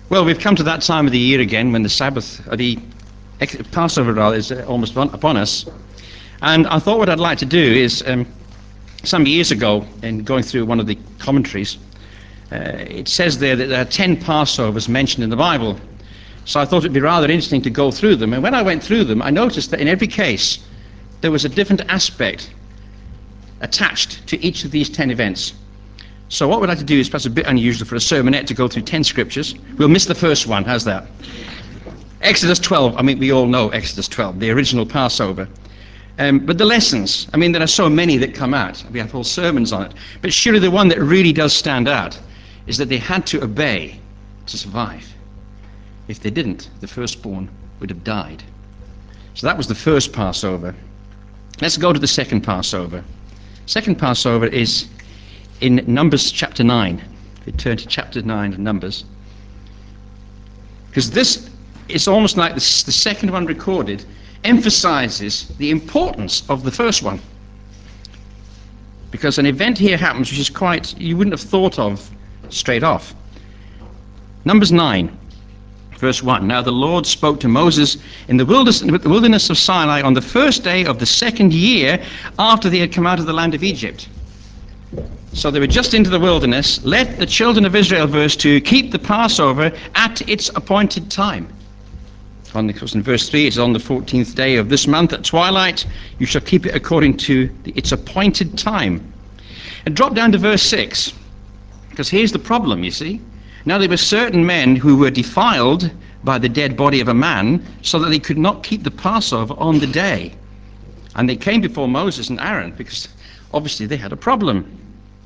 Well, we've come to that time of the year again when the Sabbath, the Passover rather, is almost upon us. And I thought what I'd like to do is, some years ago, in going through one of the commentaries, it says there that there are 10 Passovers mentioned in the Bible. So I thought it'd be rather interesting to go through them. And when I went through them, I noticed that in every case, there was a different aspect attached to each of these 10 events. So what we'd like to do is, perhaps a bit unusual for a sermonette, to go through 10 scriptures. We'll miss the first one, how's that? Exodus 12, I mean, we all know Exodus 12, the original Passover. But the lessons, I mean, there are so many that come out. We have whole sermons on it. But surely the one that really does stand out is that they had to obey to survive. If they didn't, the firstborn would have died. So that was the first Passover. Let's go to the second Passover. Second Passover is in Numbers chapter 9. If you turn to chapter 9 of Numbers. Because this is almost like the second one recorded emphasizes the importance of the first one. Because an event here happens which is quite, you wouldn't have thought of straight off. Numbers 9, verse 1. Now the Lord spoke to Moses in the wilderness of Sinai on the first day of the second year after they had come out of the land of Egypt. So they were just into the wilderness. Let the children of Israel, verse 2, keep the Passover at its appointed time. Because in verse 3, it's on the 14th day of this month at twilight. You shall keep it according to its appointed time. And drop down to verse 6. Because here's the problem, you see. Now there were certain men who were defiled by the dead body of a man, so that they could not keep the Passover on the day. And they came before Moses and Aaron, because obviously they had a problem.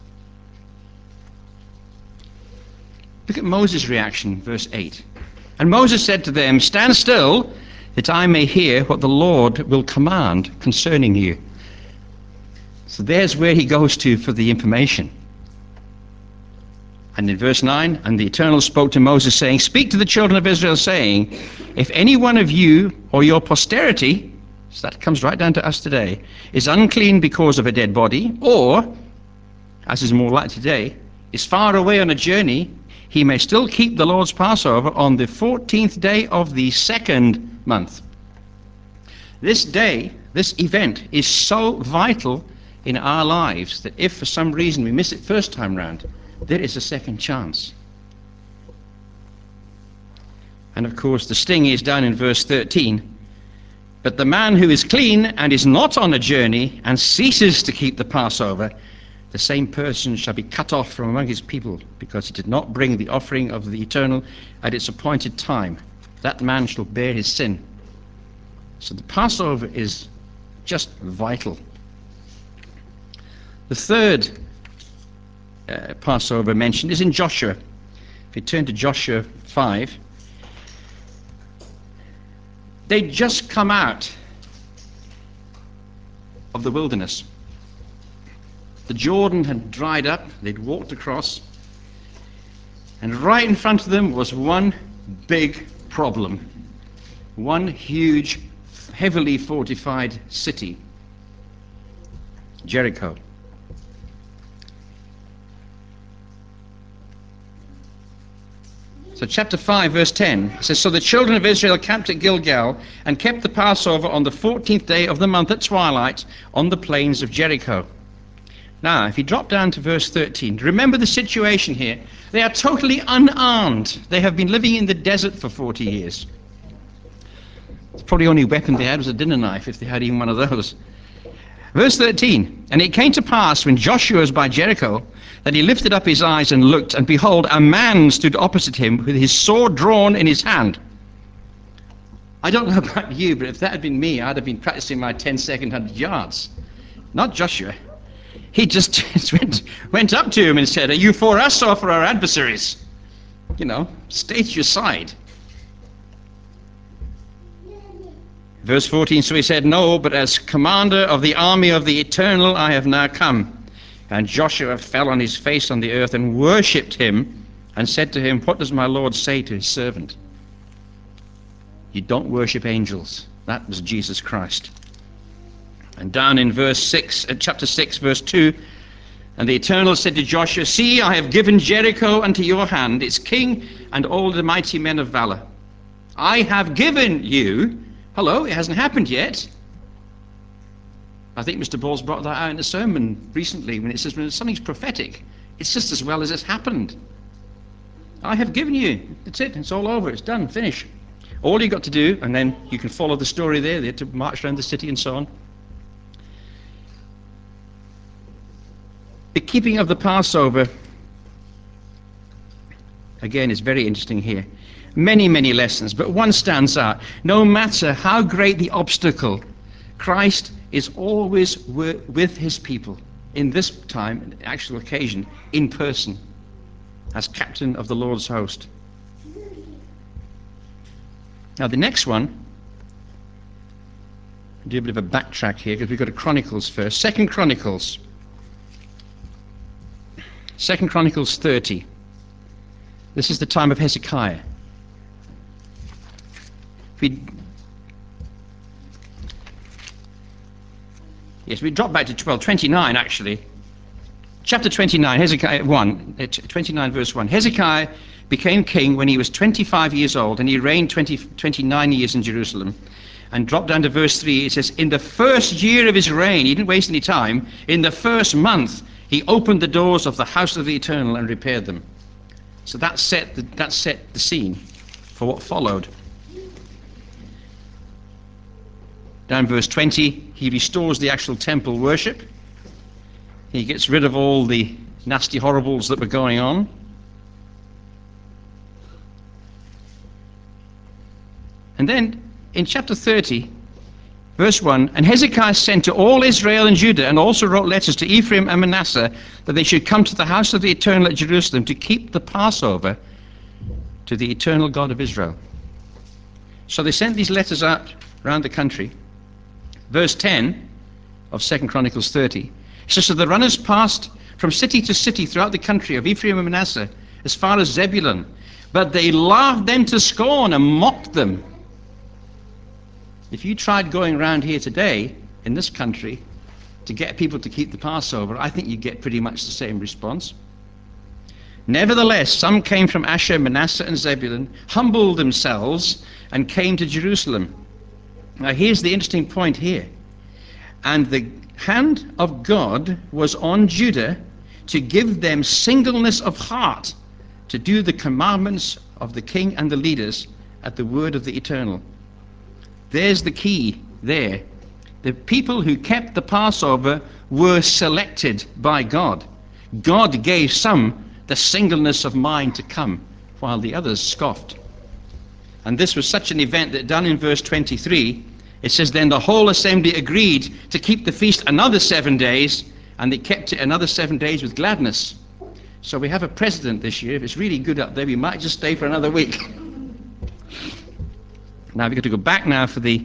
Look at Moses' reaction, verse 8. And Moses said to them, stand still, that I may hear what the Lord will command concerning you. So there's where he goes to for the information. And in verse 9, and the Eternal spoke to Moses, saying, speak to the children of Israel, saying, if any one of you or your posterity, so that comes right down to us today, is unclean because of a dead body, or, as is more like today, is far away on a journey, he may still keep the Lord's Passover on the 14th day of the second month. This day, this event, is so vital in our lives that if for some reason we miss it first time round, there is a second chance. And of course the sting is down in verse 13. But the man who is clean and is not on a journey and ceases to keep the Passover, the same person shall be cut off from among his people, because he did not bring the offering of the Eternal at its appointed time. That man shall bear his sin. So the Passover is just vital. The third Passover mentioned is in Joshua. If you turn to Joshua 5, they'd just come out of the wilderness. The Jordan had dried up, they'd walked across, and right in front of them was one big problem. One huge, heavily fortified city, Jericho. So chapter 5, verse 10, it says, so the children of Israel camped at Gilgal and kept the Passover on the 14th day of the month at twilight on the plains of Jericho. Now, if you drop down to verse 13, remember the situation here. They are totally unarmed. They have been living in the desert for 40 years. The probably only weapon they had was a dinner knife, if they had even one of those. Verse 13, and it came to pass when Joshua was by Jericho, that he lifted up his eyes and looked, and behold, a man stood opposite him with his sword drawn in his hand. I don't know about you, but if that had been me, I'd have been practicing my 10-second 100 yards. Not Joshua. He just went up to him and said, are you for us or for our adversaries? You know, state your side. Verse 14, so he said, no, but as commander of the army of the Eternal I have now come. And Joshua fell on his face on the earth and worshipped him and said to him, what does my Lord say to his servant? You don't worship angels. That was Jesus Christ. And down in verse 6, chapter 6, verse 2, And the Eternal said to Joshua, see, I have given Jericho unto your hand, its king and all the mighty men of valor. I have given you. Hello, it hasn't happened yet. I think Mr. Ball's brought that out in a sermon recently when it says when something's prophetic, it's just as well as it's happened. I have given you. That's it. It's all over. It's done. Finish. All you got to do, and then you can follow the story there. They had to march around the city and so on. The keeping of the Passover, again, is very interesting here. Many, many lessons, but one stands out. No matter how great the obstacle, Christ is always with his people, in this time, actual occasion, in person, as captain of the Lord's host. Now the next one, I'll do a bit of a backtrack here because we've got a Chronicles first. 2 Chronicles 30. This is the time of Hezekiah. We drop back to 29 actually. Chapter 29, Hezekiah 29 verse 1. Hezekiah became king when he was 25 years old, and he reigned 29 years in Jerusalem. And drop down to verse 3, it says, in the first year of his reign, he didn't waste any time, in the first month, he opened the doors of the house of the Eternal and repaired them. So that set the scene for what followed. Down verse 20, he restores the actual temple worship. He gets rid of all the nasty horribles that were going on. And then in chapter 30, verse 1, and Hezekiah sent to all Israel and Judah, and also wrote letters to Ephraim and Manasseh, that they should come to the house of the Eternal at Jerusalem to keep the Passover to the eternal God of Israel. So they sent these letters out around the country. Verse 10 of 2 Chronicles 30 says, so the runners passed from city to city throughout the country of Ephraim and Manasseh, as far as Zebulun, but they laughed them to scorn and mocked them. If you tried going around here today in this country to get people to keep the Passover, I think you'd get pretty much the same response. Nevertheless, some came from Asher, Manasseh, and Zebulun, humbled themselves, and came to Jerusalem. Now here's the interesting point here. And the hand of God was on Judah to give them singleness of heart to do the commandments of the king and the leaders at the word of the Eternal. There's the key there. The people who kept the Passover were selected by God. God gave some the singleness of mind to come, while the others scoffed. And this was such an event that down in verse 23, it says, then the whole assembly agreed to keep the feast another 7 days, and they kept it another 7 days with gladness. So we have a precedent this year. If it's really good up there, we might just stay for another week. Now we've got to go back now for the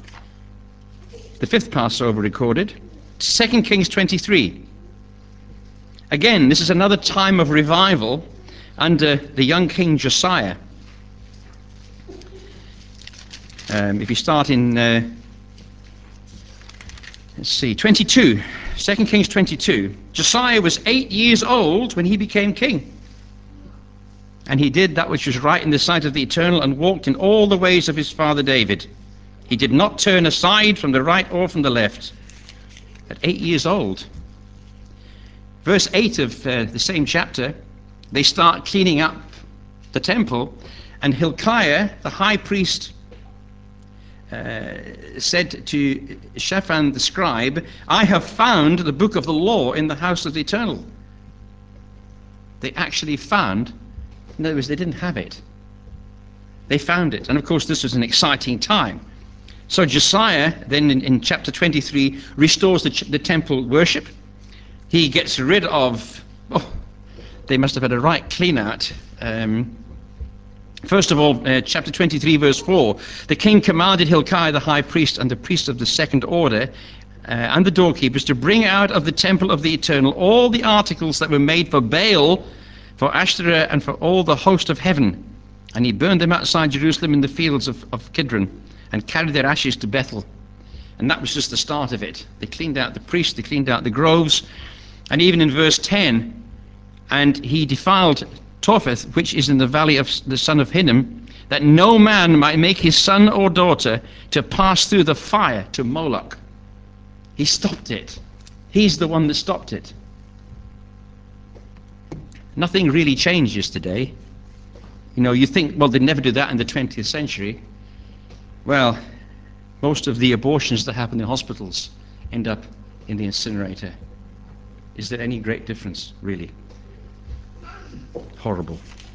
fifth Passover recorded, 2 Kings 23. Again, this is another time of revival under the young king Josiah. If you start in, let's see, 22, 2 Kings 22. Josiah was 8 years old when he became king. And he did that which was right in the sight of the Eternal, and walked in all the ways of his father David. He did not turn aside from the right or from the left. At 8 years old. Verse 8 of the same chapter, they start cleaning up the temple, and Hilkiah, the high priest, said to Shaphan the scribe, I have found the book of the law in the house of the Eternal. They actually found, in other words, they didn't have it. They found it. And of course this was an exciting time. So Josiah then in chapter 23 restores the temple worship. He gets rid of, they must have had a right clean out. First of all, chapter 23 verse 4, the king commanded Hilkiah the high priest and the priests of the second order and the doorkeepers to bring out of the temple of the Eternal all the articles that were made for Baal, for Ashtoreth, and for all the host of heaven. And he burned them outside Jerusalem in the fields of Kidron, and carried their ashes to Bethel. And that was just the start of it. They cleaned out the priests, they cleaned out the groves, And even in verse 10, and he defiled Topheth, which is in the valley of the son of Hinnom, that no man might make his son or daughter to pass through the fire to Moloch. He stopped it. He's the one that stopped it. Nothing really changes today. You know, you think, well, they'd never do that in the 20th century. Well, most of the abortions that happen in hospitals end up in the incinerator. Is there any great difference, really? Horrible.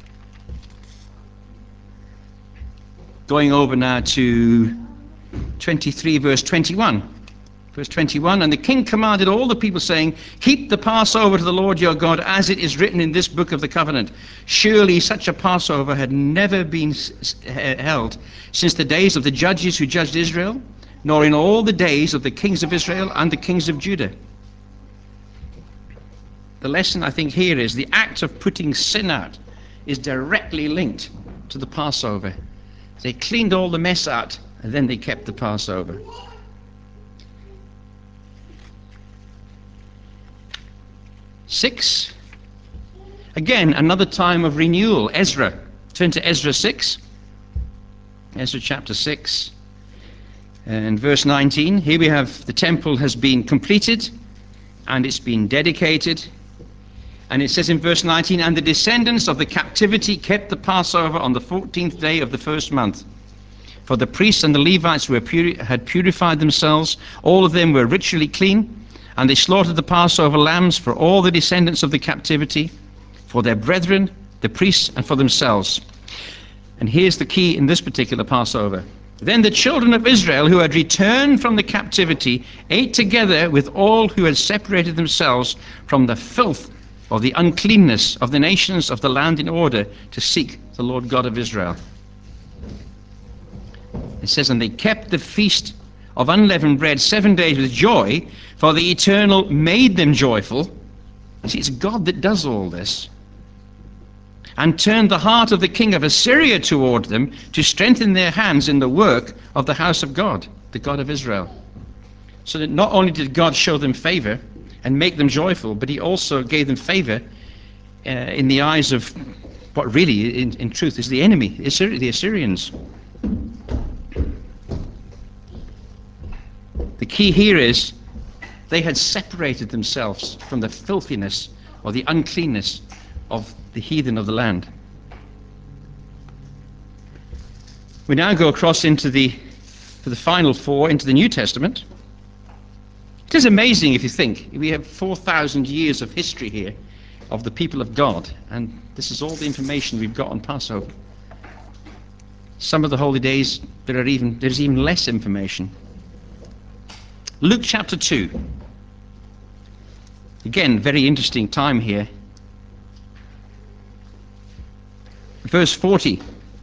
Going over now to 23 verse 21. Verse 21, and the king commanded all the people, saying, keep the Passover to the Lord your God, as it is written in this book of the covenant. Surely such a Passover had never been held since the days of the judges who judged Israel, nor in all the days of the kings of Israel and the kings of Judah. The lesson, I think, here is the act of putting sin out is directly linked to the Passover. They cleaned all the mess out, and then they kept the Passover. Six, again, another time of renewal. Ezra. Turn to Ezra 6. Ezra chapter 6. And verse 19. Here we have the temple has been completed and it's been dedicated. And it says in verse 19, and the descendants of the captivity kept the Passover on the 14th day of the first month. For the priests and the Levites had purified themselves. All of them were ritually clean. And they slaughtered the Passover lambs for all the descendants of the captivity, for their brethren, the priests, and for themselves. And here's the key in this particular Passover. Then the children of Israel who had returned from the captivity ate together with all who had separated themselves from the filth or the uncleanness of the nations of the land in order to seek the Lord God of Israel. It says, and they kept the feast of unleavened bread 7 days with joy, for the Eternal made them joyful. See, it's God that does all this. And turned the heart of the king of Assyria toward them to strengthen their hands in the work of the house of God, the God of Israel. So that not only did God show them favor and make them joyful, but he also gave them favor in the eyes of what really, in truth, is the enemy, the Assyrians. The key here is they had separated themselves from the filthiness or the uncleanness of the heathen of the land. We now go across for the final four, into the New Testament. It is amazing if you think. We have 4,000 years of history here of the people of God, and this is all the information we've got on Passover. Some of the holy days, there's even less information. Luke chapter 2. Again, very interesting time here. Verse 40.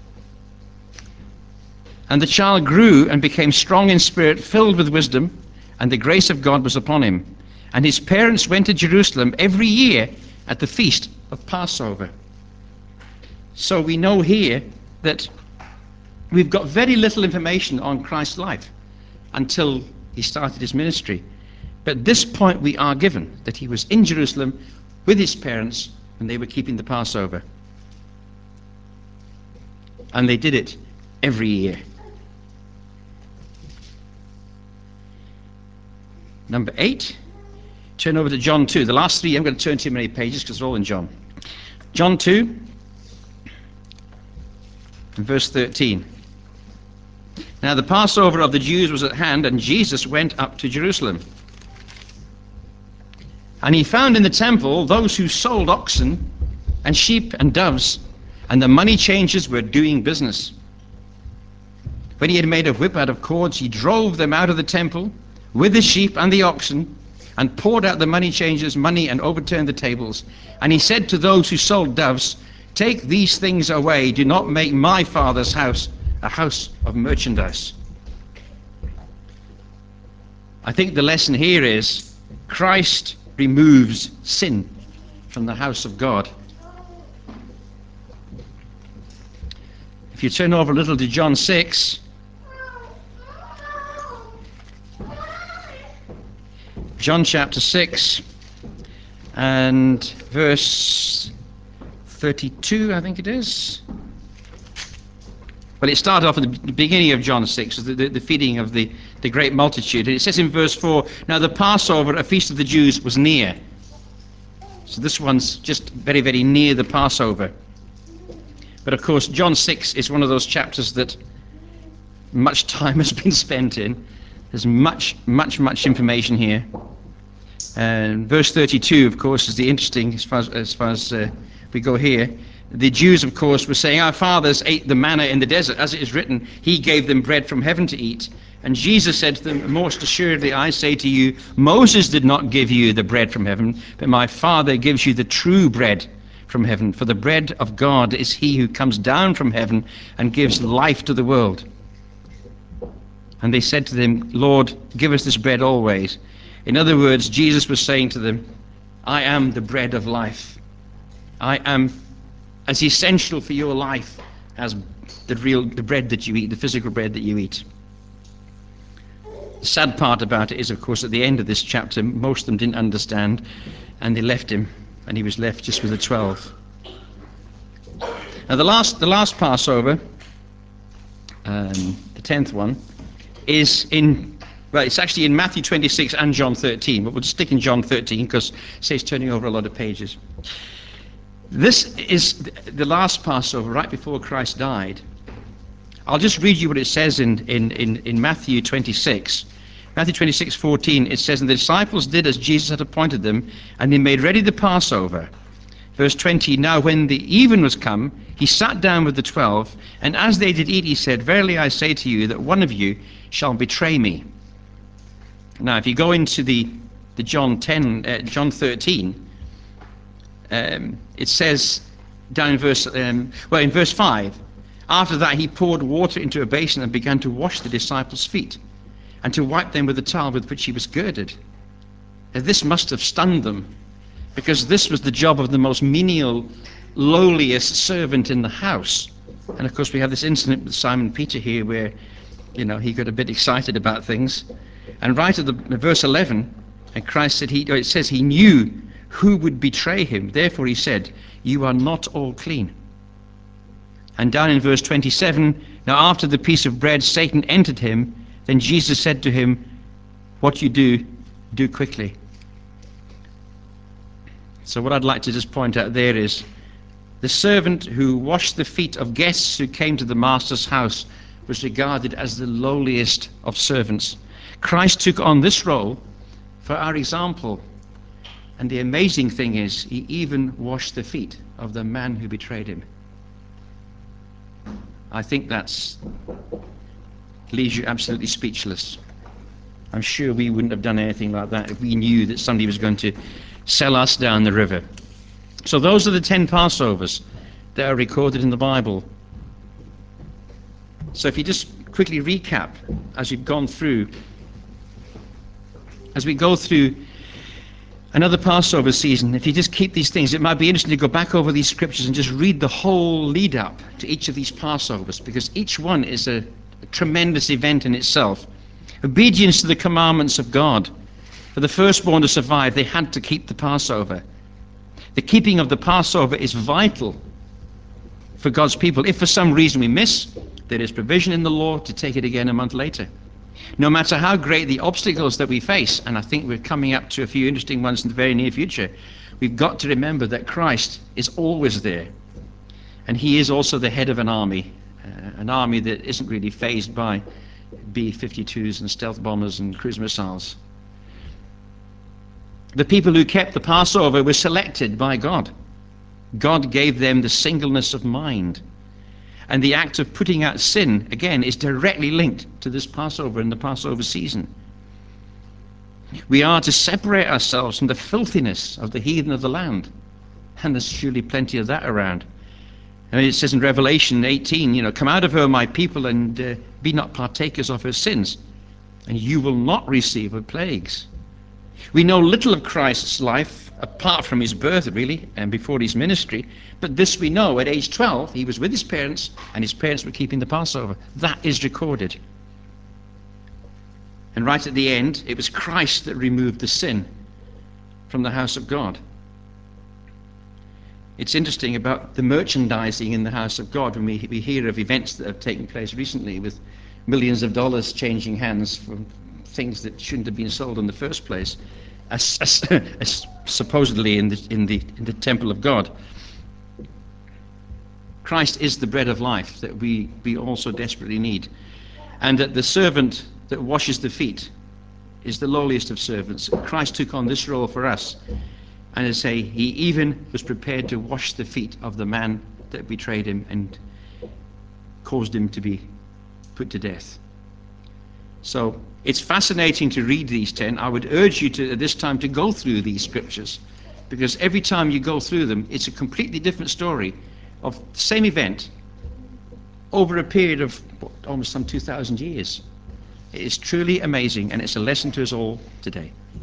And the child grew and became strong in spirit, filled with wisdom, and the grace of God was upon him. And his parents went to Jerusalem every year at the feast of Passover. So we know here that we've got very little information on Christ's life until he started his ministry. But at this point we are given that he was in Jerusalem with his parents and they were keeping the Passover. And they did it every year. Number 8, turn over to John 2. The last three, I'm going to turn too many pages because they're all in John. John 2, and verse 13. Now the Passover of the Jews was at hand, and Jesus went up to Jerusalem. And he found in the temple those who sold oxen and sheep and doves, and the money changers were doing business. When he had made a whip out of cords, he drove them out of the temple with the sheep and the oxen, and poured out the money changers' money and overturned the tables. And he said to those who sold doves, take these things away, do not make my Father's house a house of merchandise. I think the lesson here is Christ removes sin from the house of God. If you turn over a little to John 6, John chapter 6 and verse 32, I think it is. Well, it started off at the beginning of John 6, the feeding of the great multitude. And it says in verse 4, now the Passover, a feast of the Jews, was near. So this one's just very, very near the Passover. But of course, John 6 is one of those chapters that much time has been spent in. There's much information here. And verse 32, of course, is the interesting as far as we go here. The Jews, of course, were saying, our fathers ate the manna in the desert. As it is written, he gave them bread from heaven to eat. And Jesus said to them, most assuredly I say to you, Moses did not give you the bread from heaven, but my Father gives you the true bread from heaven. For the bread of God is he who comes down from heaven and gives life to the world. And they said to them, Lord, give us this bread always. In other words, Jesus was saying to them, I am the bread of life. I am as essential for your life as the bread that you eat, the physical bread that you eat. The sad part about it is, of course, at the end of this chapter, most of them didn't understand, and they left him, and he was left just with the 12. Now, the last Passover, the 10th one, is it's actually in Matthew 26 and John 13, but we'll stick in John 13 because it says turning over a lot of pages. This is the last Passover right before Christ died. I'll just read you what it says in Matthew 26. Matthew 26:14, it says, and the disciples did as Jesus had appointed them, and they made ready the Passover. Verse 20, now when the even was come, he sat down with the 12, and as they did eat, he said, verily I say to you that one of you shall betray me. Now, if you go into the John 13, it says down in verse 5, after that he poured water into a basin and began to wash the disciples' feet and to wipe them with the towel with which he was girded. And this must have stunned them, because this was the job of the most menial, lowliest servant in the house. And of course we have this incident with Simon Peter here where he got a bit excited about things. And right at the verse 11, and Christ said, it says he knew who would betray him. Therefore he said, you are not all clean. And down in verse 27, now after the piece of bread, Satan entered him. Then Jesus said to him, what you do, do quickly. So what I'd like to just point out there is the servant who washed the feet of guests who came to the master's house was regarded as the lowliest of servants. Christ took on this role for our example. And the amazing thing is, he even washed the feet of the man who betrayed him. I think that leaves you absolutely speechless. I'm sure we wouldn't have done anything like that if we knew that somebody was going to sell us down the river. So those are the 10 Passovers that are recorded in the Bible. So if you just quickly recap as you've gone through, as we go through another Passover season, if you just keep these things, it might be interesting to go back over these scriptures and just read the whole lead up to each of these Passovers, because each one is a tremendous event in itself. Obedience to the commandments of God. For the firstborn to survive, they had to keep the Passover. The keeping of the Passover is vital for God's people. If for some reason we miss, there is provision in the law to take it again a month later. No matter how great the obstacles that we face, and I think we're coming up to a few interesting ones in the very near future, we've got to remember that Christ is always there. And he is also the head of an army that isn't really fazed by B-52s and stealth bombers and cruise missiles. The people who kept the Passover were selected by God. God gave them the singleness of mind. And the act of putting out sin, again, is directly linked to this Passover and the Passover season. We are to separate ourselves from the filthiness of the heathen of the land. And there's surely plenty of that around. I mean, it says in Revelation 18, come out of her, my people, and be not partakers of her sins, and you will not receive her plagues. We know little of Christ's life apart from his birth, really, and before his ministry, but this we know: at age 12 he was with his parents, and his parents were keeping the Passover. That is recorded. And right at the end, it was Christ that removed the sin from the house of God. It's interesting about the merchandising in the house of God when we hear of events that have taken place recently with millions of dollars changing hands for things that shouldn't have been sold in the first place, as supposedly in the temple of God. Christ is the bread of life that we also desperately need, and that the servant that washes the feet is the lowliest of servants. Christ took on this role for us, and I say he even was prepared to wash the feet of the man that betrayed him and caused him to be put to death. So it's fascinating to read these 10. I would urge you to, at this time, to go through these scriptures, because every time you go through them, it's a completely different story of the same event over a period of almost some 2,000 years. It is truly amazing, and it's a lesson to us all today.